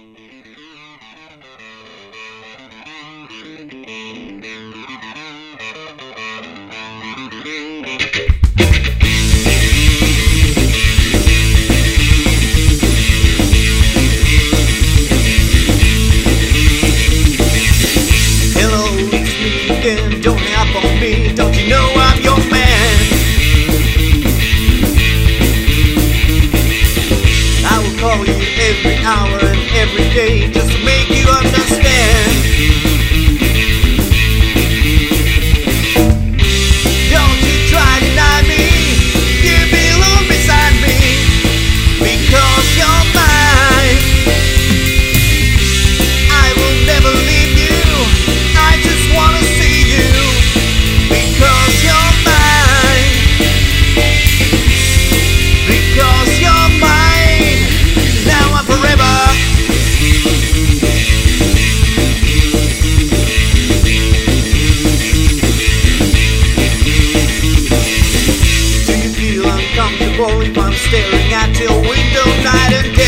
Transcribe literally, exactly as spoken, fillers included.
Don't hang up on me, don't you know I'm your man? I will call you every hour and every day just to make you understand. Don't you try to deny me, you belong beside me, because you're mine. I will never leave you, I just wanna see you, because you're mine, because you're mine, now and forever. Do you feel uncomfortable if I'm staring at your window night and day?